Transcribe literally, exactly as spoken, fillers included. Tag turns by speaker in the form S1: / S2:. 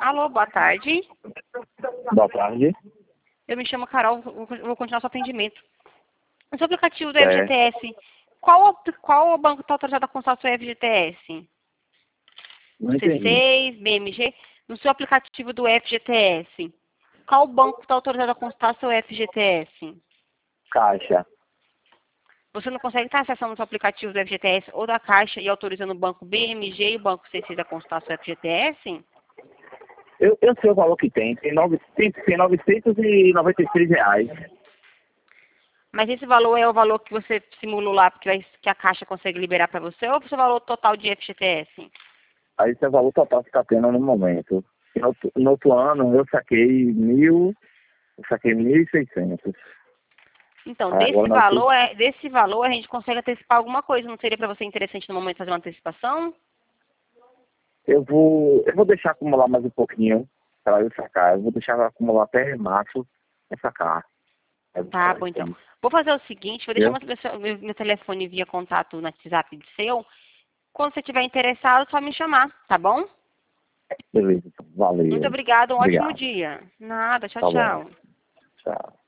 S1: Alô, boa tarde.
S2: Boa tarde.
S1: Eu me chamo Carol, vou vou continuar seu atendimento. No seu aplicativo do
S2: É.
S1: F G T S, qual, qual banco está autorizado a constar o seu F G T S?
S2: Não
S1: C
S2: entendi.
S1: seis, B M G? No seu aplicativo do F G T S, qual banco está autorizado a constar seu F G T S?
S2: Caixa.
S1: Você não consegue estar acessando o seu aplicativo do F G T S ou da Caixa e autorizando o banco B M G e o banco C seis a constar seu F G T S?
S2: Eu, eu sei o valor que tem. Tem, nove, tem, tem novecentos e noventa e três reais.
S1: Mas esse valor é o valor que você simulou lá, porque vai- que a Caixa consegue liberar para você, ou é o seu valor total de F G T S?
S2: Aí esse é o valor total que está tendo no momento. No, outro- no outro ano eu saquei mil, eu saquei mil e seiscentos.
S1: Então,
S2: Aí
S1: desse
S2: agora nós temos-
S1: valor, é, desse valor a gente consegue antecipar alguma coisa. Não seria para você interessante no momento fazer uma antecipação?
S2: eu vou, eu vou deixar acumular mais um pouquinho para eu sacar. Eu vou deixar acumular até março e sacar. Aí eu vou
S1: Tá
S2: falar
S1: bom,
S2: isso
S1: então.
S2: aí.
S1: Vou fazer o seguinte, vou deixar
S2: Viu?
S1: meu, meu, meu telefone via contato no WhatsApp de seu. Quando você estiver interessado, só me chamar, tá bom?
S2: Beleza, então.
S1: Muito
S2: Valeu.
S1: obrigada, um ótimo
S2: Obrigado.
S1: dia. Nada, tchau,
S2: Tá bom.
S1: tchau.
S2: Tchau.